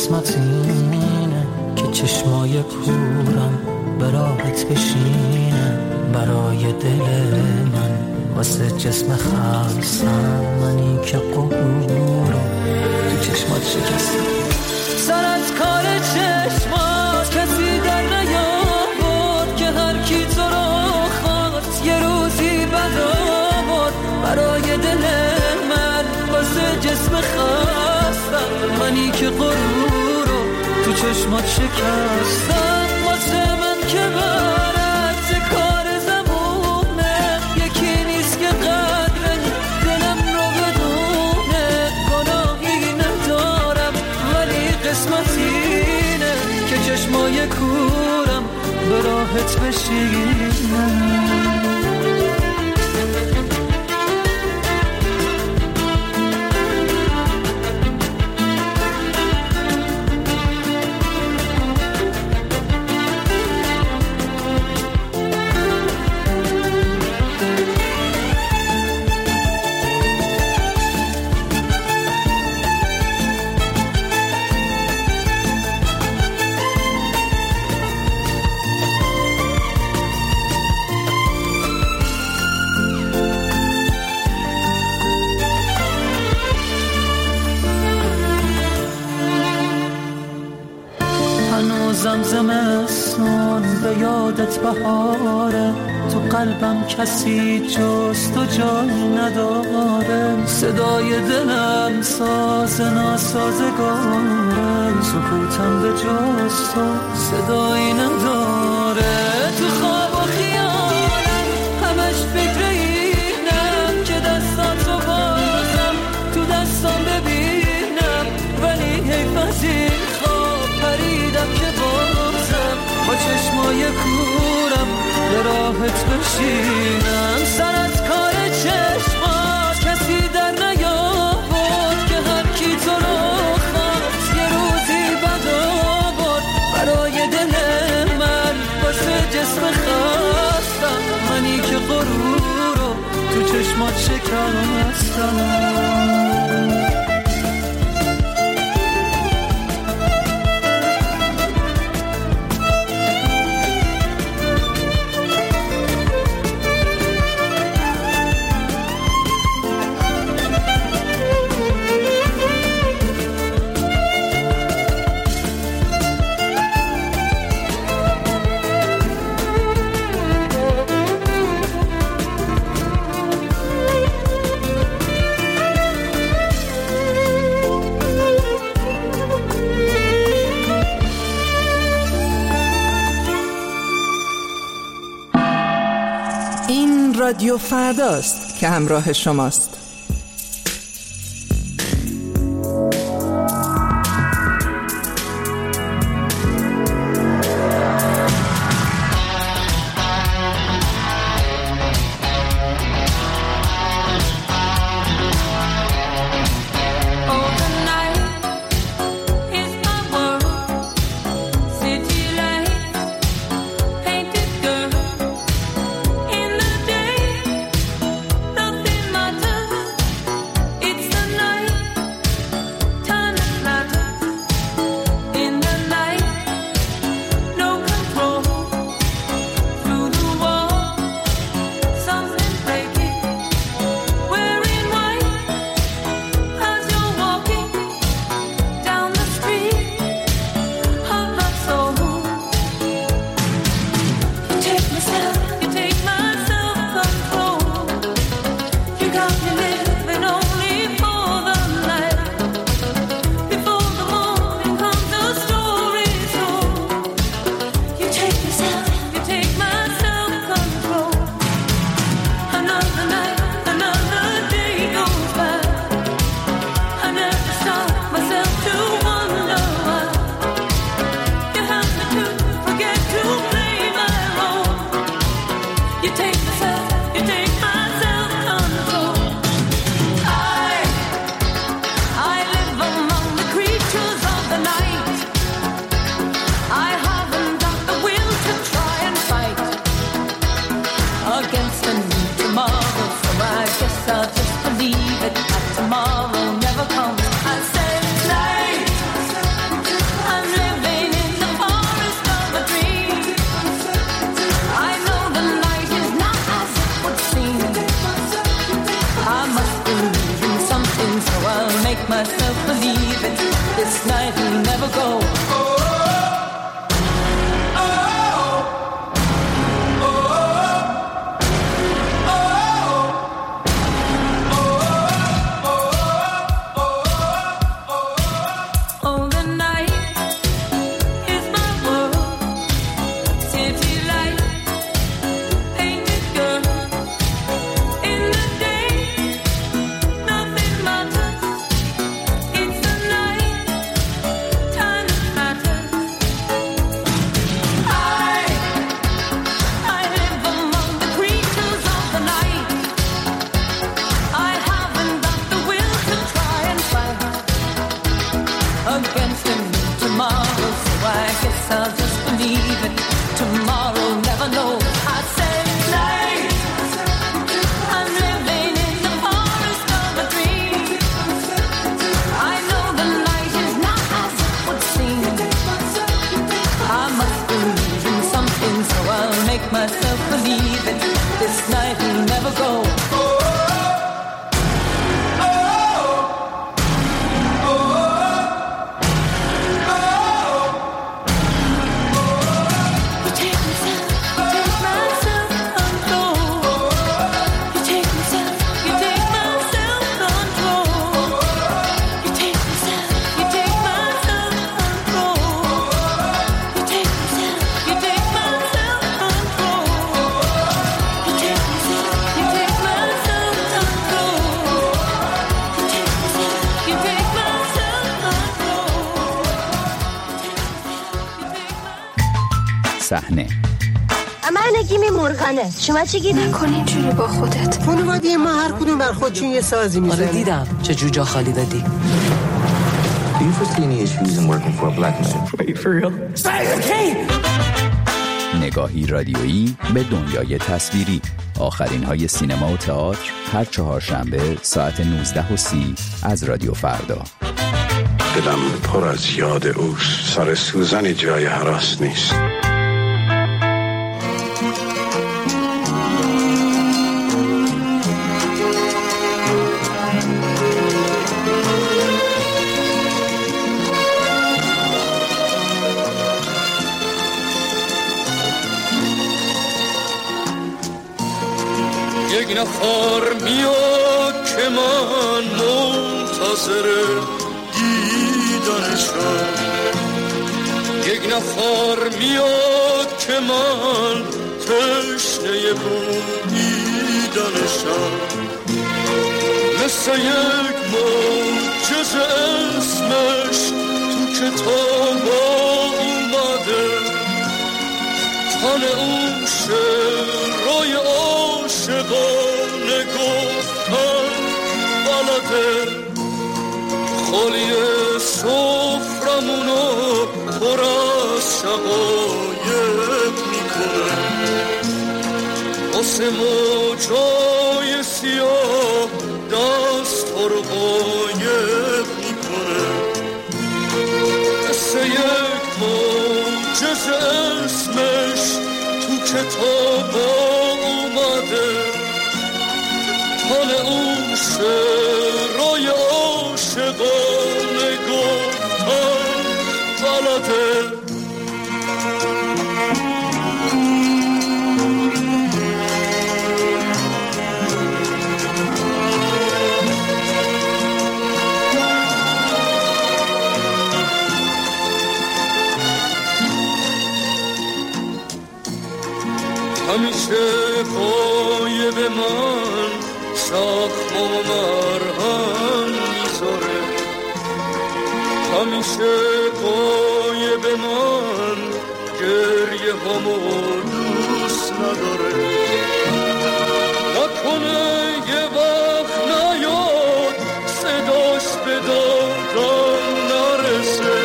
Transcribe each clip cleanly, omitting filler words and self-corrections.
قسمت اینه که چشمای کورم به راحت بشینه برای دل من، واسه جسم خلصم منی که قبورو تو چشمات شکستم. سر از کار چشمات کسی در نیاورد که هر کی تو رو خواست یه روزی بد آورد برای دل من، واسه جسم خستم منی که غرورو تو چشمات شکستم. واسه من که برعکس کار زمونه یکی نیست که قدر دلم رو بدونه، گناهی ندارم ولی قسمت اینه که چشمای کورم به راحت بشینه. زمستون به یادت بهاره، تو قلبم کسی جز تو جای نداره، صدای دلم ساز ناسازگاره، سکوتم به جز تو صدایی نداره. تو خواب و خیالم همش فکر اینم که دستاتو بازم تو دستام ببینم، ولی حیف از این خواب پریدم که با چشمای کورم به راحت بشینم. سر از کار چشمات کسی در نیاورد که هر کی تو رو خواست یه روزی بد آورد برای دل من، واسه جسم خستم منی که غرورو تو چشمات شکستم. رادیو فرداست که همراه شماست. Matters myself believing this night will never go. صحنه من نگیمی مرغانه. شما چی گیدی؟ نکن اینجوری با خودت. خانواده ما هر کدوم بر خودشون یه سازی میزنه. آره دیدم چه جوجا خالی دادی. Do you foresee any issues in working for a black man? Wait, for real? نگاهی رادیویی به دنیای تصویری. آخرین های سینما و تئاتر هر چهارشنبه ساعت 19:30 از رادیو فردا. دلم پر از یاد اوست. سر سوزن جای هراس نیست. یک نفر میاد که من منتظر دیدنشم. یک نفر میاد که من تشنه بویدنشم. مثل یک معجزه اسمش تو کتاب اومده. تن اون شعرهای عاشقانه گفتن بلده. خالی سفرمونو پر از شقایق میکنه. واسه موجای سیاه دست رو قایق میکنه. مثل یک معجزه اسمش تو کتاب اومده. حال اون شعرهای عاشقانه گفتن بلده. همیشه قایب من زخم و مرهم میذاره. همیشه قایب من گریه همو دوست نداره. نکنه یه وقت نیاد صداش به دادم نرسه.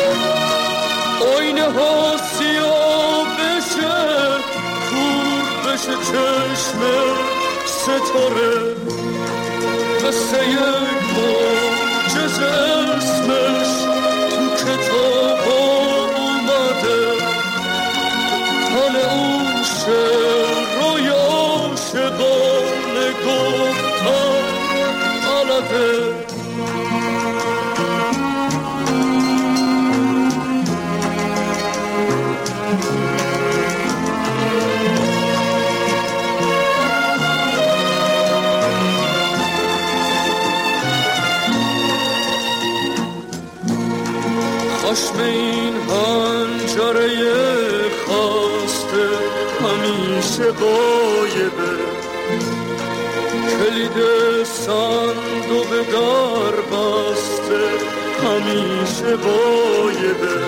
آینه ها سیاه بشه، کور بشه چشم ستاره. مثل یک معجزه اسمش تو کتاب اومده. حال اون شعرهای عاشقانه گفتن بلده. خشم این حنجره خواسته همیشه غایبه. کلید صندوق در بسته همیشه غایبه.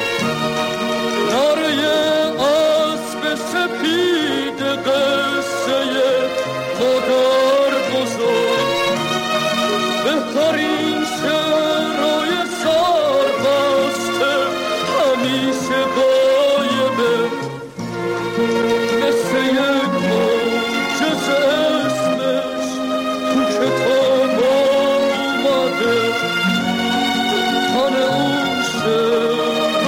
نره اسب سپید قصه مادر بزرگ. بهترین شعرهای سربسته همیشه غایبه. مثل یک معجزه اسمش تو کتاب اومده. تن اون شعرهای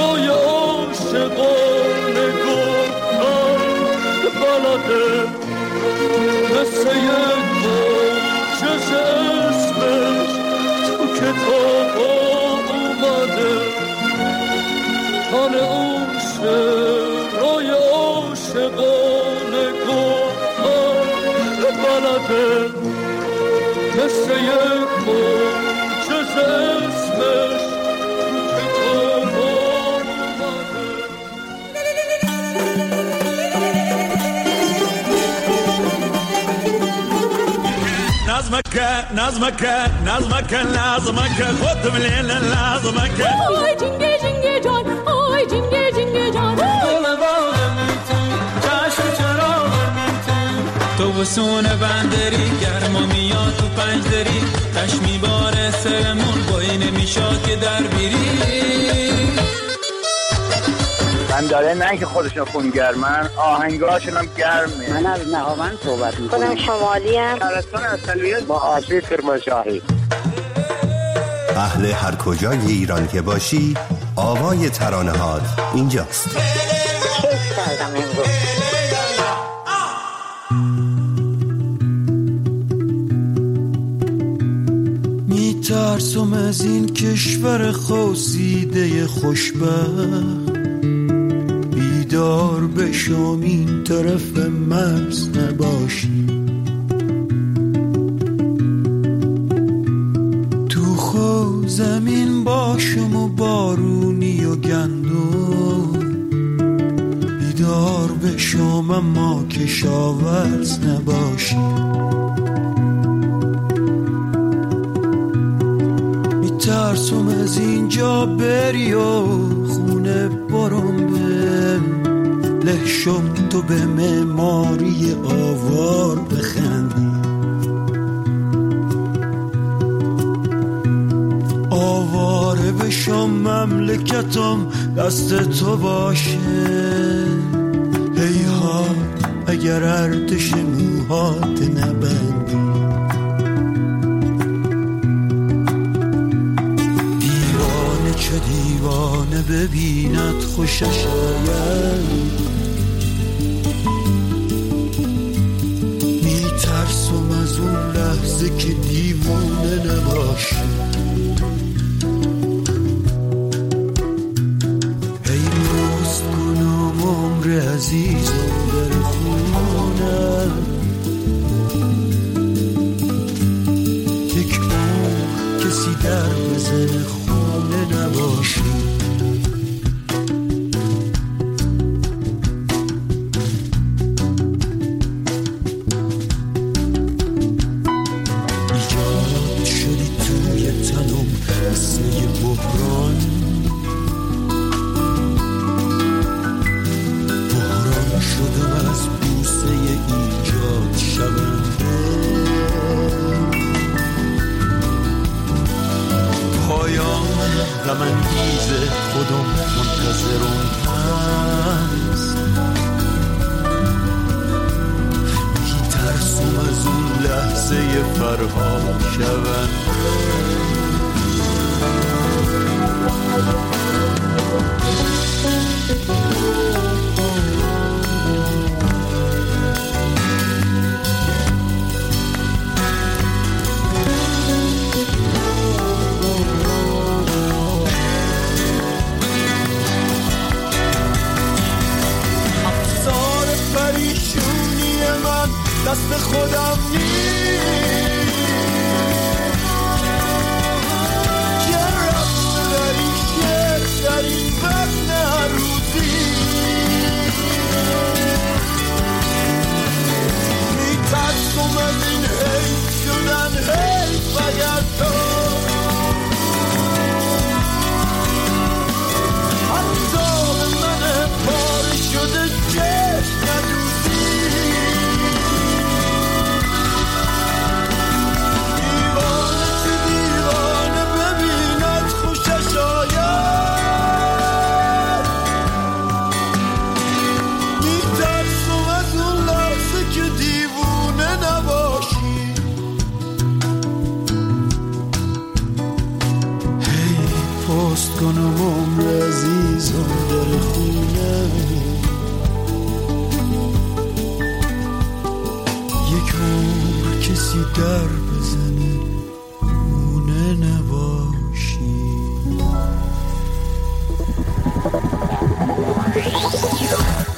اومده، مثل یک موجز اسمش تو کتاب اومده. تن اون شعرهای عاشقانه گفتن بلده، مثل یک موجز اسمش تو کتاب اومده. نظمك خد من هنا نظمك. آی جنگه جنگه جان، آی جنگه جنگه جان. تو بسونه بندری گرما میاد تو پنج دری، تشمی باره سرمون بایی نمیشاد که در بیری. من داره نه که خودشون خونگرمن، آهنگاشون هم گرمه. من از نهاوند صحبت میکنم. خودم شمالی هم. شهرستان اصلیت با آسیب کرمانشاهی. اهل هر کجای ایران که باشی، آوای ترانه‌هات اینجاست. کیف کردم امروز. میترسم از این کشور خواسیده خوشبخت، بیدار بشم این طرف مرز نباشی. تو خو زمین باشم و بارونی و گندم، بیدار بشم اما کشاورز نباشی. میترسم از اینجا بری و خونه برم به لحشم، تو به معماری آوار بخندی. آواره بشم مملکتم دست تو باشه، هیها اگر ارتش موهات نبندی. دیوانه چه دیوانه ببیند خوشش آید، میترسم از اون لحظه که دیوانه نباشی. ای روز کنم عمر عزیزم در خونه، یک عمر کسی در بزن خونه نباشی.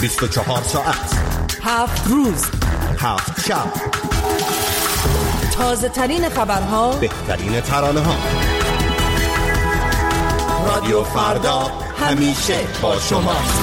24 ساعت 7 روز 7 شب، تازه ترین خبرها، بهترین ترانه ها. رادیو فردا همیشه با شماست.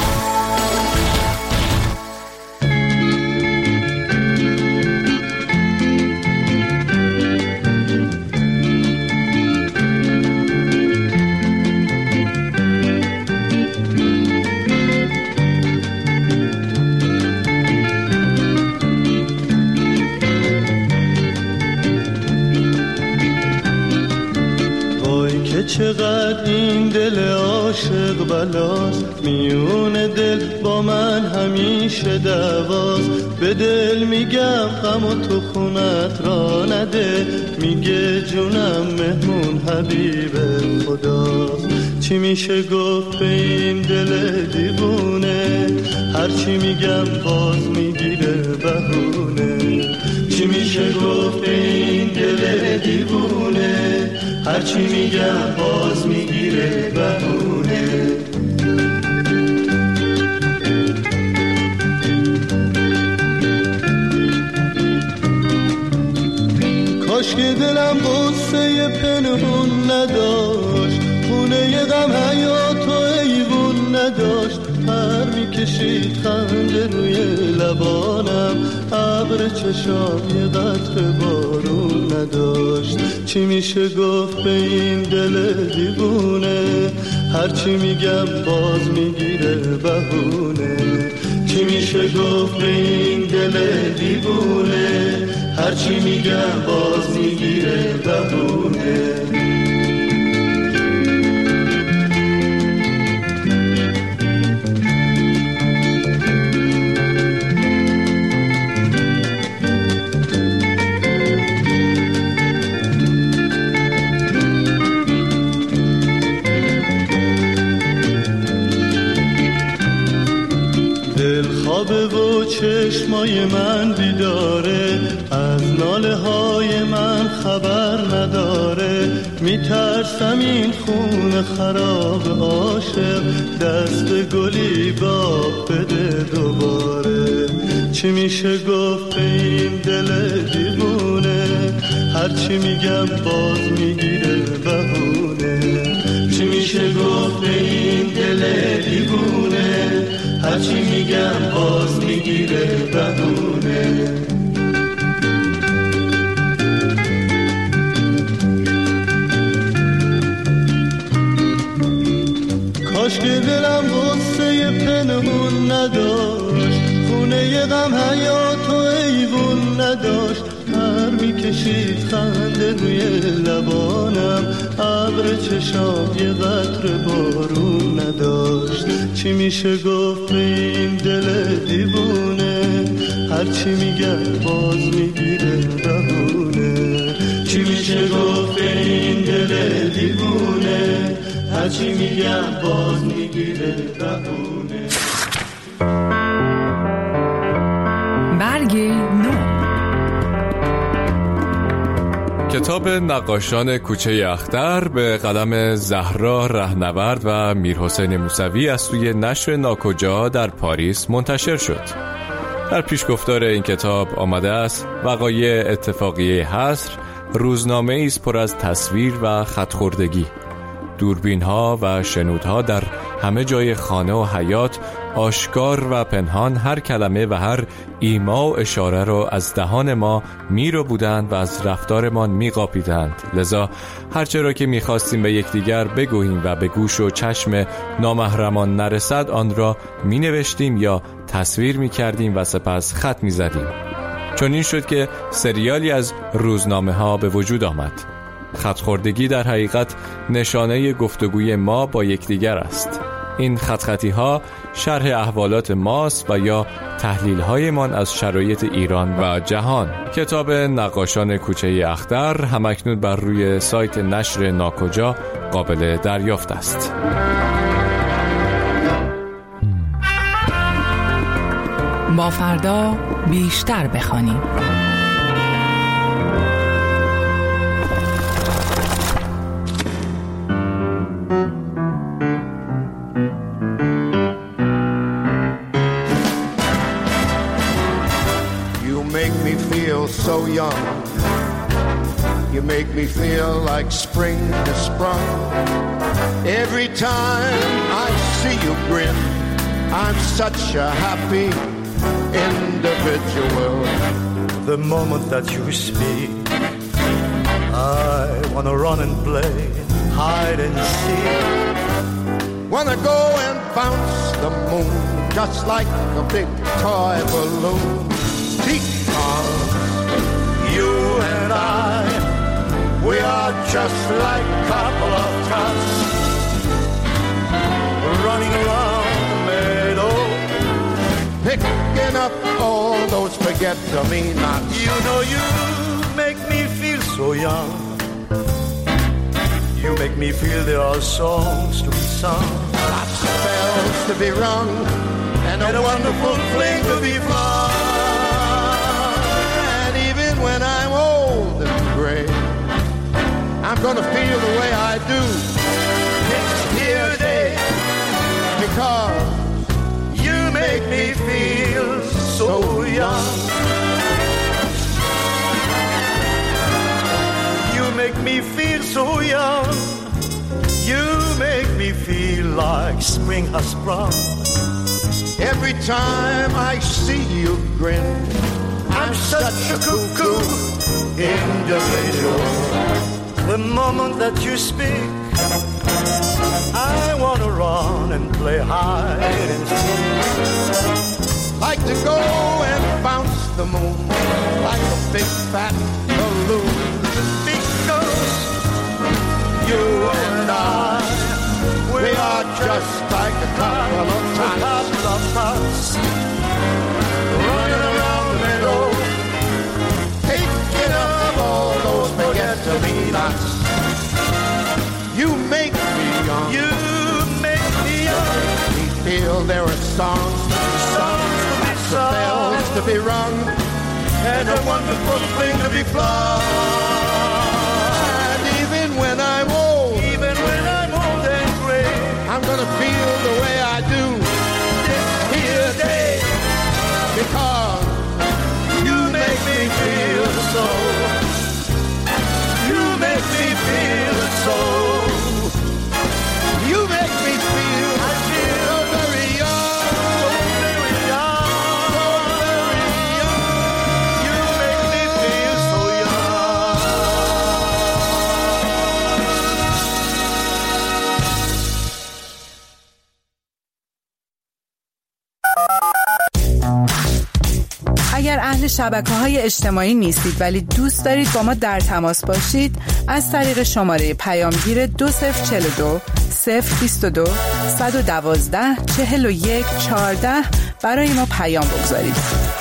چقدر این دل عاشق بلاست، میون دل با من همیشه دعواست. به دل میگم غم و تو خونت را نده، میگه جونم مهمون حبیب خداست. چی میشه گفت به این دل دیوونه، هرچی میگم باز میگیره بهونه. چی میشه گفت به این دل دیوونه، هرچی میگم باز میگیره بهونه. کاش که دلم قصه پنهون نداشت، خونه غم حیات و ایوون نداشت. پر میکشید خنده روی لبانم، ابر چشام یه قطره بارون نداشت. چی میشه گفت به این دل دیوونه، هرچی میگم باز میگیره بهونه. چی میشه گفت به این دل دیوونه، هرچی میگم باز میگیره بهونه. و چشمای من بیداره، از ناله های من خبر نداره. میترسم این خون خراب عاشق، دست گلی باغ بده دوباره. چی میشه گفت به این دل دیوونه، هرچی میگم باز میگیره بهونه. چی میشه گفت به این دل دیوونه، هرچی میگم باز میگیره بهونه. کاش که دلم غصه پنهون نداشت، خونه غم حیات و ایوون نداشت. پر میکشید خنده روی لبانم، ابر چشام یه قطره بارون نداشت. چی میشه گفت به این دل دیوونه، هرچی میگم باز میگیره بهونه. چی میشه گفت به این دل دیوونه، هرچی میگم باز میگیره بهونه. برگ نو، کتاب نقاشان کوچه اختر به قلم زهرا رهنورد و میرحسین موسوی از سوی نشر ناکجا در پاریس منتشر شد. در پیشگفتار این کتاب آمده است وقایع اتفاقیه حصر روزنامه‌ای است پر از تصویر و خط‌خوردگی. دوربین‌ها و شنودها در همه جای خانه و حیاط آشکار و پنهان هر کلمه و هر ایما و اشاره را از دهان ما میرو بودند و از رفتارمان میقاپیدند. لذا هرچه را که میخواستیم به یکدیگر بگوییم و به گوش و چشم نامحرمان نرسد آن را مینوشتیم یا تصویر میکردیم و سپس خط میزدیم. چون این شد که سریالی از روزنامه ها به وجود آمد. خط‌خوردگی در حقیقت نشانه گفتگوی ما با یکدیگر است. این خطی ها شرح احوالات ماست و یا تحلیل هایمان از شرایط ایران و جهان. کتاب نقاشان کوچه اختر همکنون بر روی سایت نشر ناکجا قابل دریافت است. با فردا بیشتر بخوانیم. young. You make me feel like spring has sprung. Every time I see you grin, I'm such a happy individual. The moment that you speak, I wanna run and play hide and seek. Wanna go and bounce the moon just like a big toy balloon. Because you and I, we are just like a couple of tots running around the meadow, picking up all those forget-me-nots. You know you make me feel so young. You make me feel there are songs to be sung, lots of bells to be rung, and a wonderful fling to be flung. And even when I'm old and gray, I'm gonna feel the way I do this here day, because you make me feel so young. You make me feel so young. You make me feel like spring has sprung. Every time I see you grin, I'm such a cuckoo individual. The moment that you speak, I wanna run and play hide and seek. Like to go and bounce the moon like a big fat balloon. Because you and I, we are just like a couple of tots running around the meadow, picking up all those forget-me-nots. You make me young. You make me young. We feel there are songs to bells to be rung, and a wonderful thing to be flung. And even when I'm old and gray, I'm gonna feel the way I do this here day, because you make me feel so. You make me feel so. You make me feel. I feel so very young. So very young. So very young. You make me feel so اگر اهل شبکه‌های اجتماعی نیستید ولی دوست دارید با ما در تماس باشید، از طریق شماره پیامگیر 2042 022 112 41 14 برای ما پیام بگذارید.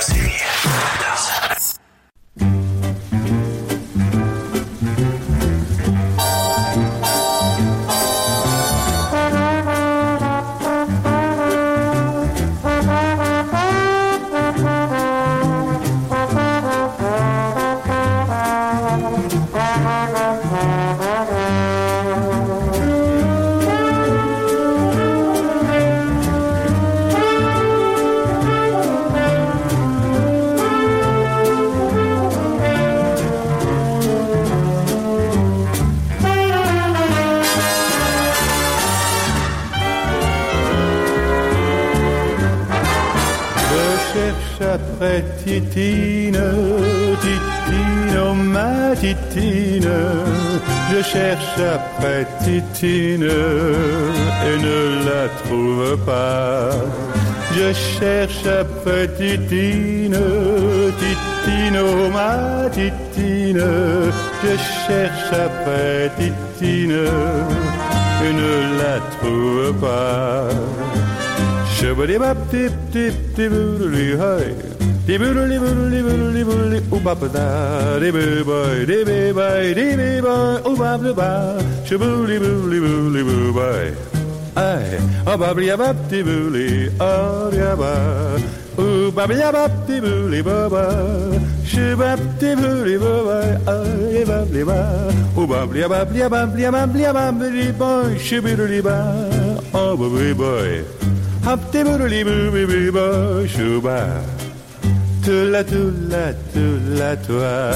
Titine, Titine, oh ma Titine, je cherche après Titine et ne la trouve pas. Je cherche après Titine, Titine, oh ma Titine, je cherche après Titine et ne la trouve pas. Shibidi bap tip tip tip boodly hi. Di boodly boodly boodly boodly oo bap da di boy di boy di boy oo bap ba. Shibuli boodly boodly boo boy. Ay, oh bably bap di boodly oh ya ba. Oo bably bap di boodly baba. Shibap di boodly boy ay bably ba. Oo bably bably boy shibidi ba. Oh baby boy. Hop de boodly boo boo boo shuba. تولا تولا تولا تولا.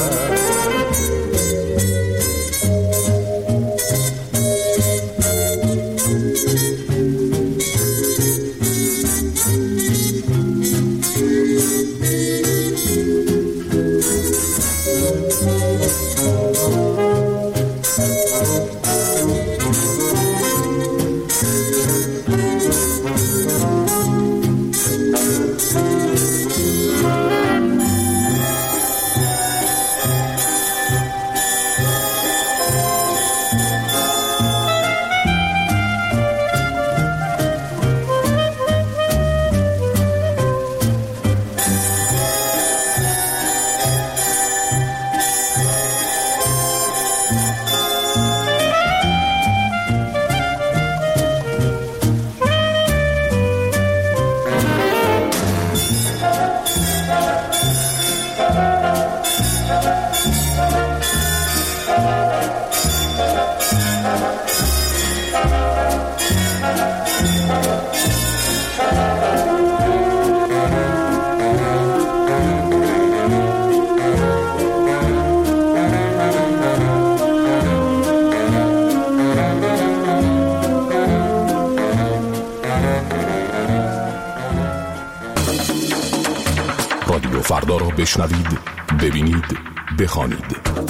رادیو فردا را بشنوید، ببینید، بخوانید.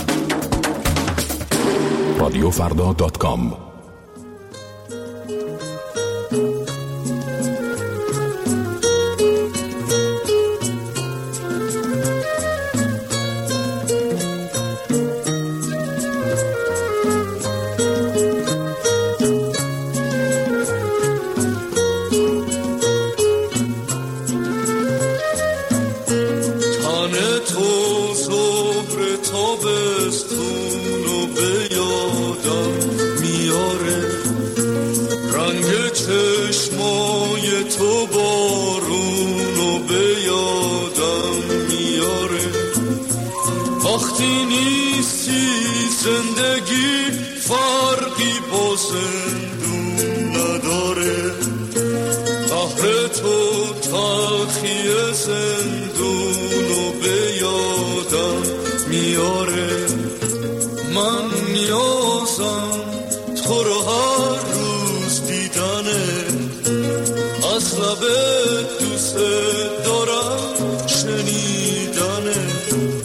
radiofrda.com. وقتی نیستی زندگی فرقی با زندون نداره، قهر تو تلخی زندونو به یادم میاره. من نیازم تو رو هر روز دیدنه، از لب دوست دارم شنیدنه.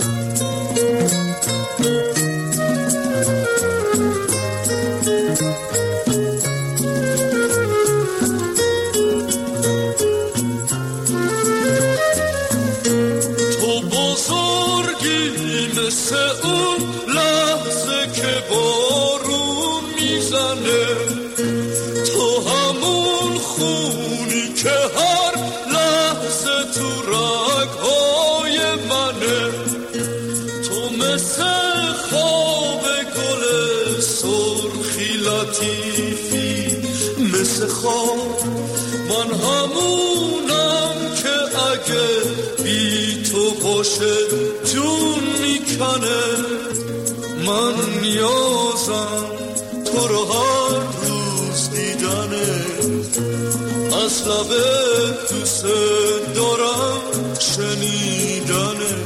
مثل اون لحظه که بارون میزنه، تو همون خونی که هر لحظه تو رگهای منه. تو مثل خواب گل سرخی لطیفی، مثل خواب من همونم که اگه بی تو باشه جون میکنه. من نیازم تو رو هر روز دیدنه، از لب دوست دارم شنیدنه.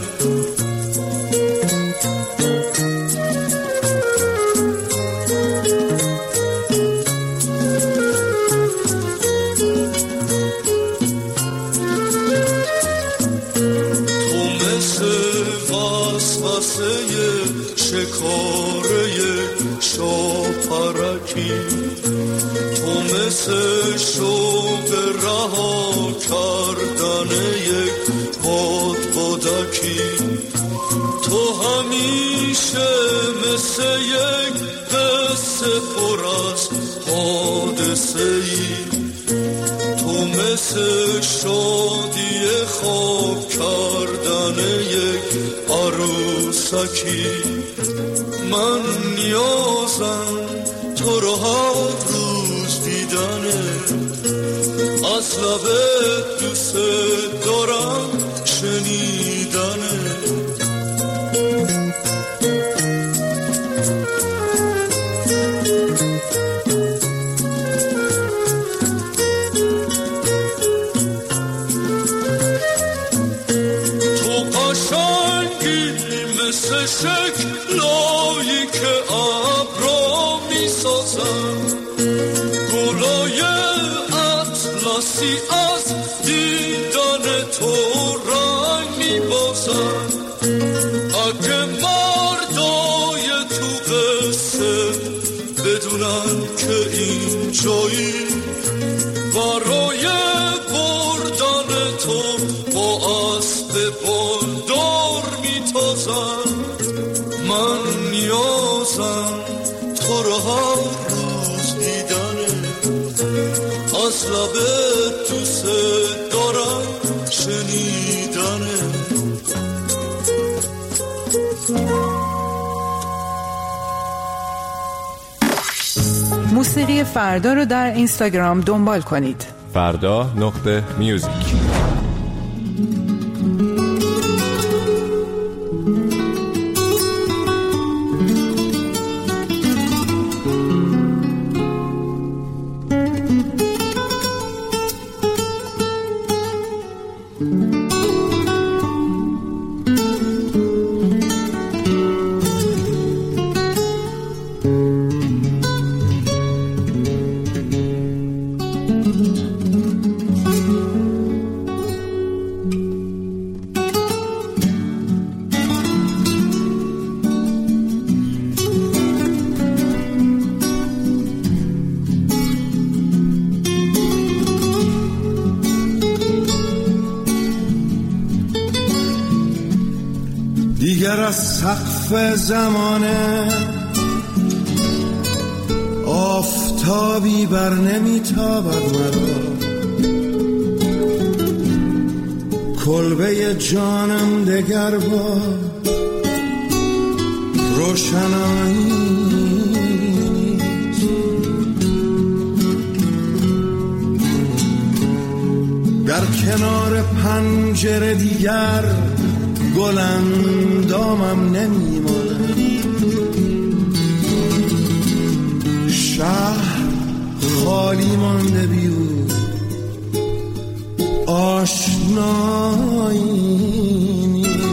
شکاره شاپرکی، تو مثل شوق رها کردن یک بادبادکی. تو همیشه مثل یک قصه پر از حادثه ای، تو مثل شادی خواب کردن یک عروسکی. من نیازم تو رو هر روز دیدنه، از لب دوست دارم شنیدنه. کسی از دیدن تو رنگ میبازن. اگه مردای تو قصه بدونن که این جایی برای بردن تو با اسب بالدار میتازن. من نیازم تو رو هر روز دیدنه، از لبت دوست دارم شنیدنه. موسیقی فردا رو در اینستاگرام دنبال کنید. فردا.music. دیگر از سقف زمانه آفتابی بر نمیتابد مرا، کلبه جانم دگر با روشنایی در کنار پنجره دیگر گلندامم نمیماند. شهر خالی مانده بیو آشنایی نیست.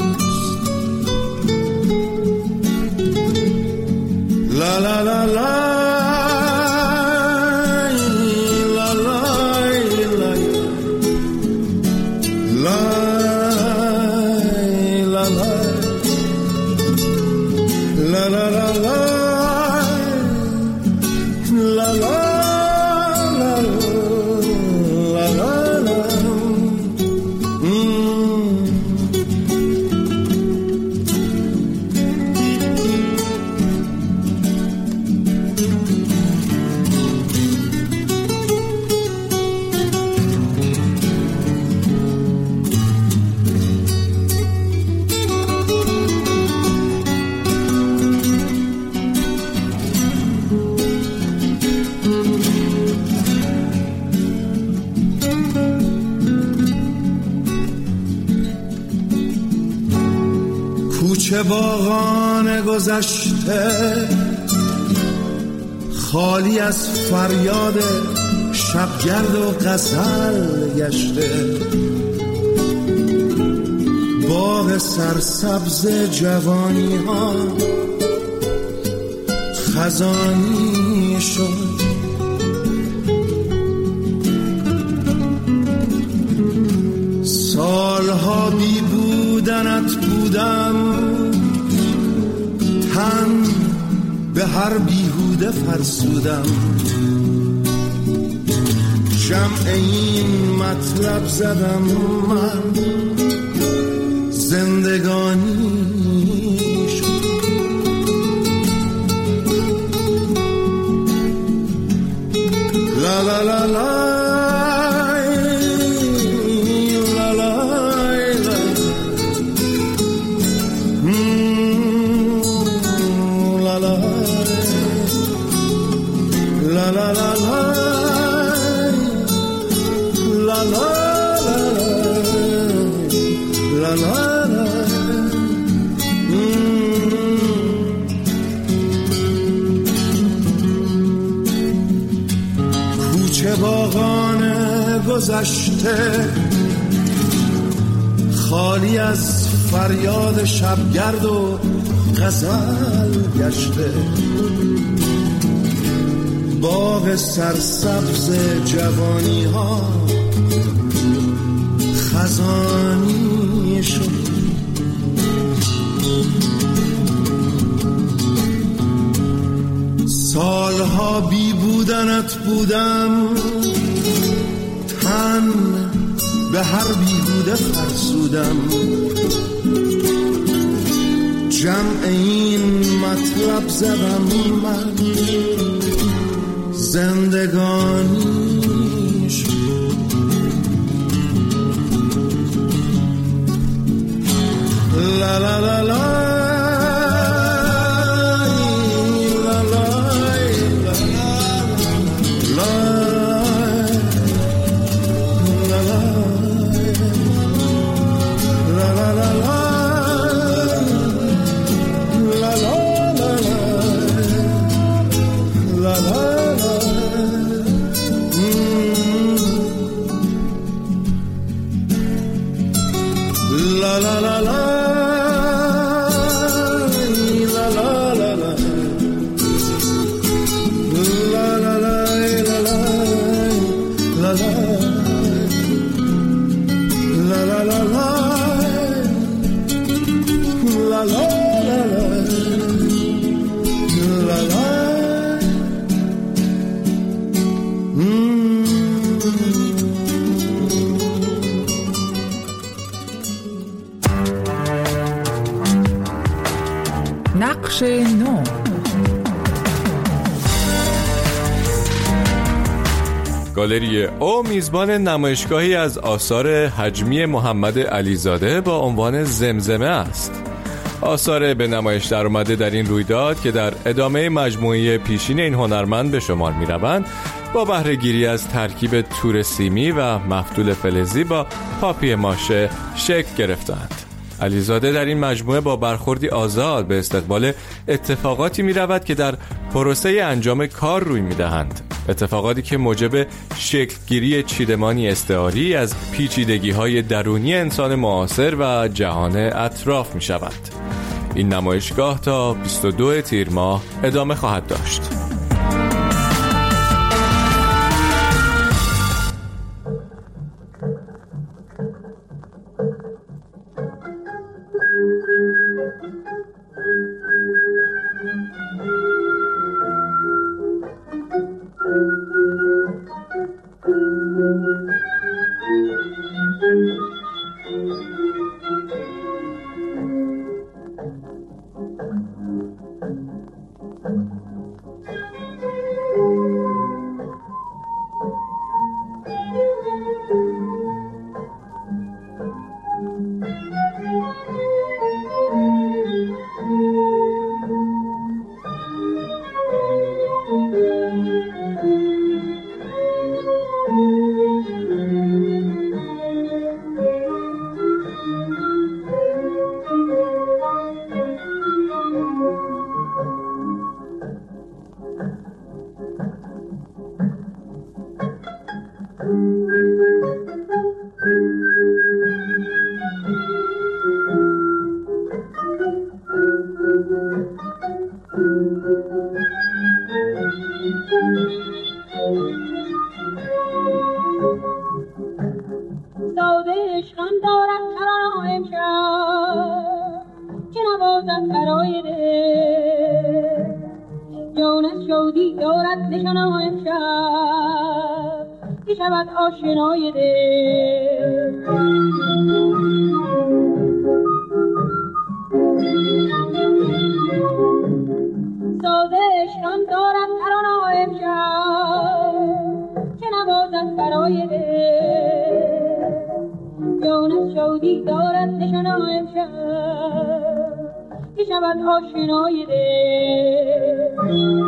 لا لا لا لا کوچه باغان گذشته خالی از فریاد شبگرد و غزل گشته. باغ سرسبز جوانی ها خزانی شد. سالها بی بودنت بودم، تن به هر بیهوده فرسودم. جمع این مطلب زدم من، زندگانی شد. لا لا لا لا کوچه باغان گذشته خالی از فریاد شبگرد و غزل گشته. باغ سرسبز جوانی ها خزانی شد. سالها بی بودنت بودم، تن به هر بیهوده فرسودم. جمع این مطلب زدم من، زندگانی شد. لا لا لا لا نقش نو. گالری او میزبان نمایشگاهی از آثار حجمی محمد علیزاده با عنوان زمزمه است. آثار به نمایش در اومده در این رویداد که در ادامه مجموعه پیشین این هنرمند به شمار می روند، با بهره گیری از ترکیب تور سیمی و مفتول فلزی با پاپی ماشه شکل گرفتند. علیزاده در این مجموعه با برخوردی آزاد به استقبال اتفاقاتی می رود که در پروسه انجام کار روی می دهند. اتفاقاتی که موجب شکلگیری چیدمانی استعاری از پیچیدگی‌های درونی انسان معاصر و جهان اطراف می شود. این نمایشگاه تا 22 تیر ماه ادامه خواهد داشت. آشنای دل ساده عشقم دارد ترانه امشب که نوازد برای دل جان شادی دارد نشانه امشب که شود آشنای دل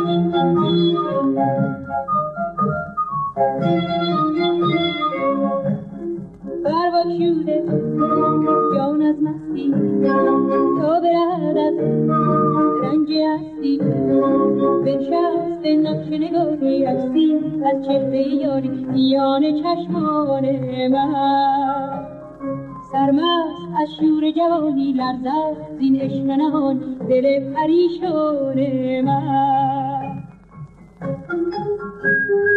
برباد شده جان از مستی تا برد از رنج هستی بنشست نقش نگاهی عکسی از چهره یاری میان چشمان من سرمست از شور جوانی لرزد زین عشق نهان دل پریشان من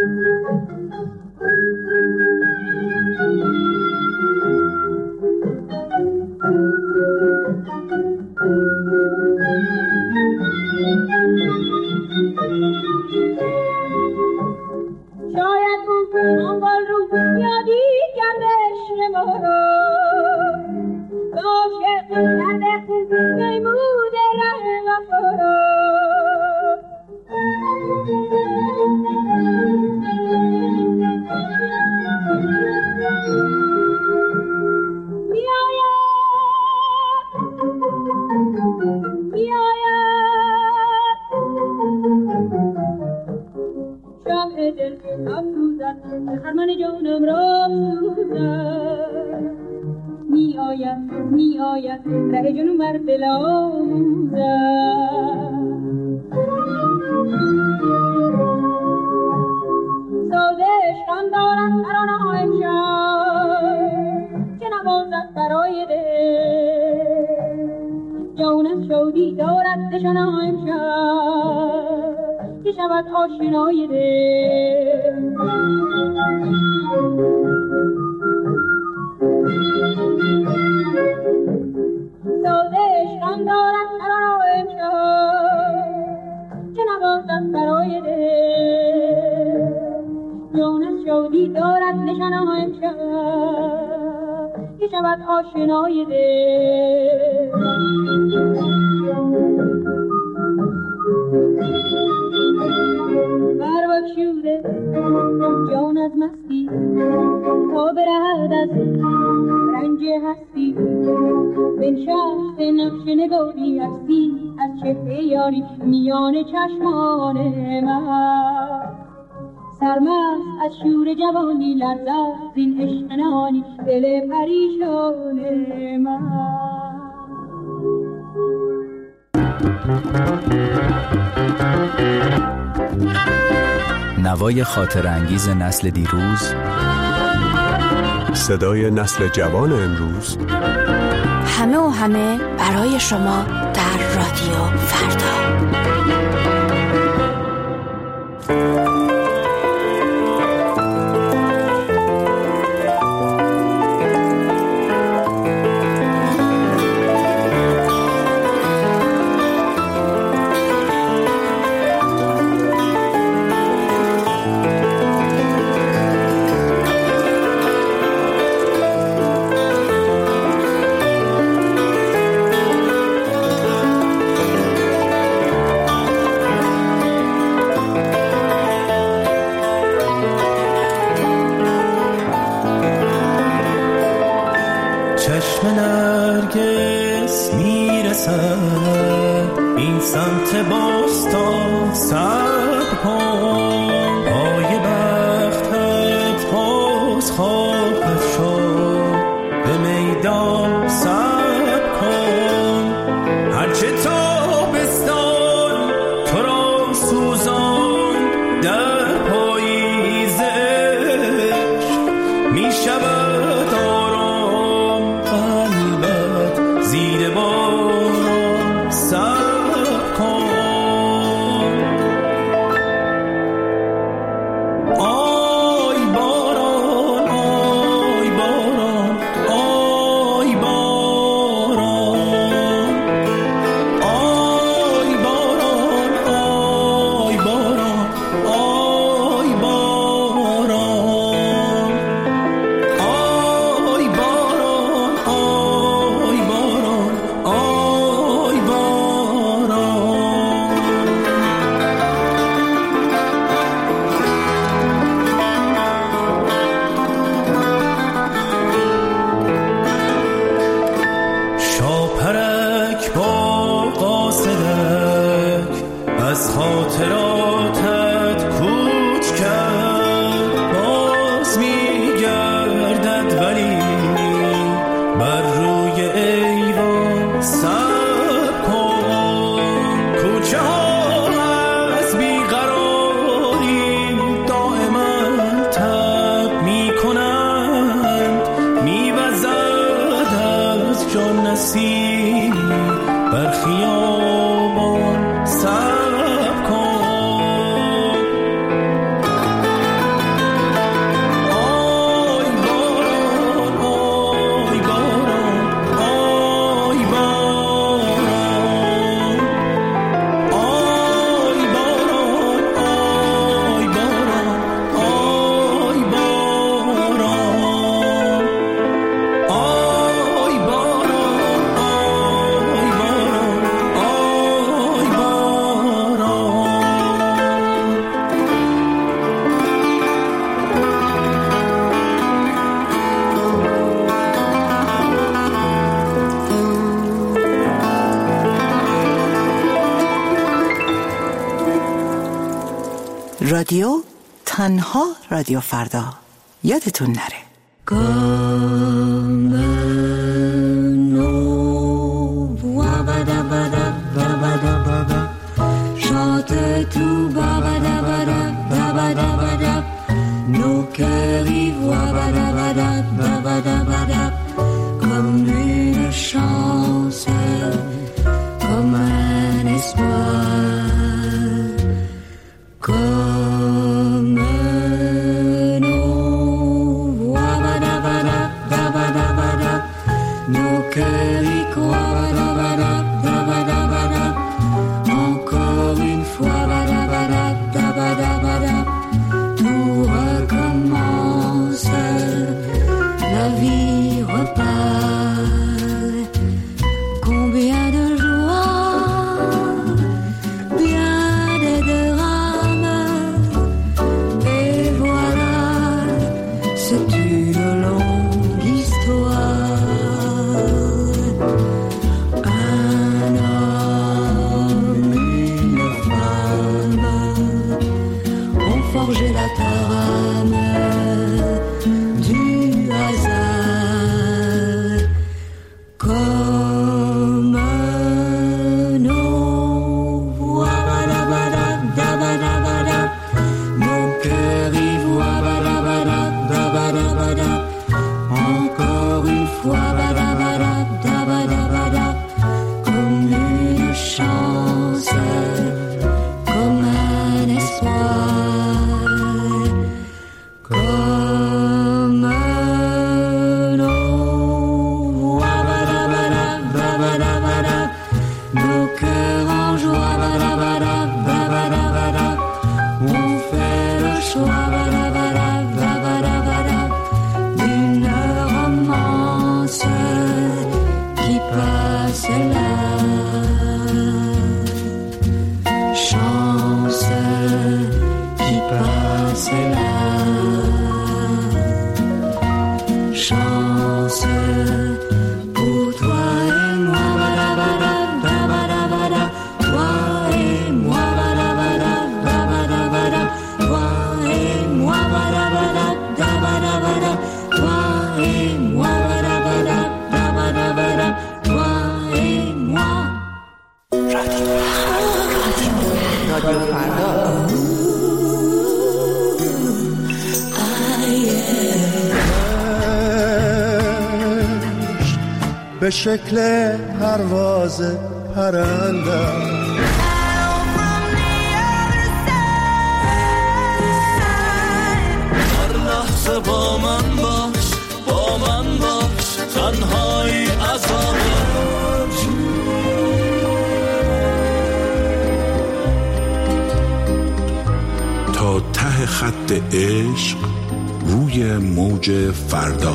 میان چشمان من سرمست از شور جوانی لرزد زین عشق نهانی دل پریشان من. نوای خاطر انگیز نسل دیروز، صدای نسل جوان امروز، همه و همه برای شما در رادیو فردا. چشم نرگس میرسد این سمت باستا صبر کن، پای بختت باز خواهد شد به میدان صبر کن. هرچه تابستان تو را سوزان در پاییزش میشود آرام قلبت زیر باران صبر کن. آی باران آی باران آی باران آی باران آی باران آی باران آی باران آی باران آی باران. شاپرک با قاصدک از خاطراتت کوچ کرد، باز میگردد ولی بر روی ایوان صبر کن. کوچه ها از بیقراری دائما تب میکنند، میوزد از جان نسیم بر خیابان صبر کن. رادیو، تنها رادیو فردا. یادتون نره. Chante tout babadabadab, babadabadab. Nos cœurs y voient babadabadab, babadabadab. Comme une chance, comme un espoir, comme nos voix babadabadab, babadabadab. Nos cœurs y croient babadabadab, babadabadab. Encore une fois, badabadab, dabadabadab, tout recommence, la vie repart. Combien de joie, bien de drames, et voilà, c'est une longue histoire. Un homme, une femme ont forgé la trame du hasard. Comme nos voix, badabadab, dabadabadab. Nos cœurs y voient, badabadab, dabadabadab. Encore une fois, badabadab, dabadabadab. Comme une chance, comme un espoir, comme nos voix, badabadab, babadabadab. Nos cœurs en joie, badabadab, babadabadab. On fait le choix, badabadab, babadabadab, d'une romance qui passe là. Chance qui passe là. Chance pour toi et moi, badabadab, babadabadab. Toi et moi, badabadab, babadabadab. Toi et moi, badabadab, babadabadab. Toi et moi, badabadab, babadabadab. Toi et moi. رادیو فردا. به شکل پرواز پرنده هر لحظه با من باش، با من باش، تنهایی عذابه. تا ته خط عشق روی موج فردا.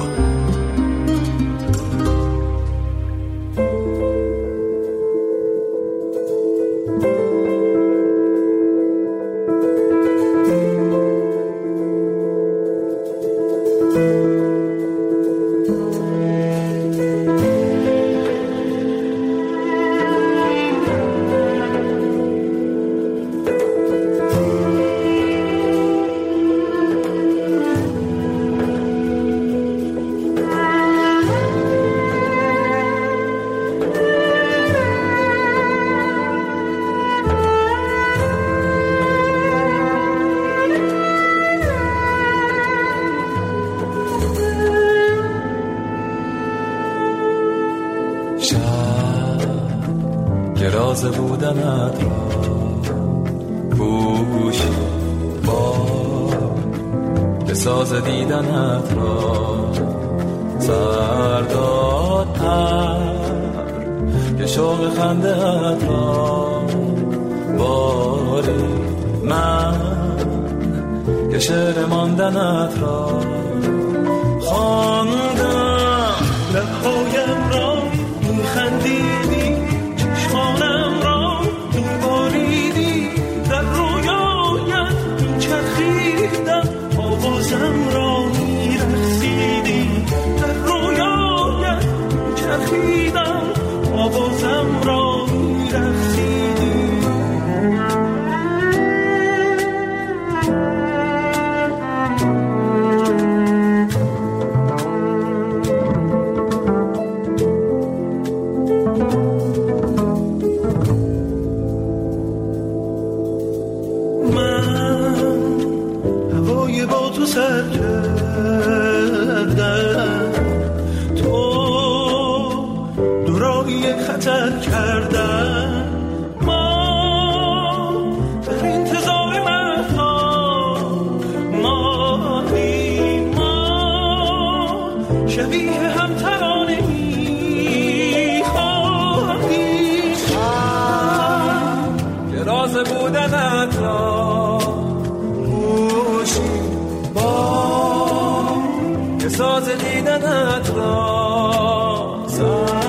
که راز بودنت را گوشی با که ساز دیدنت را سرداد پر که شوق خنده‌ات را باری من که شعر ماندنت را خواندم لب‌هایم را می‌خندیدی چشمانم را می‌باریدی در رویایت می‌چرخیدم آوازم را می‌رقصیدی در رویایت می‌چرخیدم آوازم را می‌رقصیدی سفر کردن ما در انتظار مهتاب ماهیم ما شبیه هم ترانه میخواهیم که راز بودنت را گوشیم با که ساز دیدنت را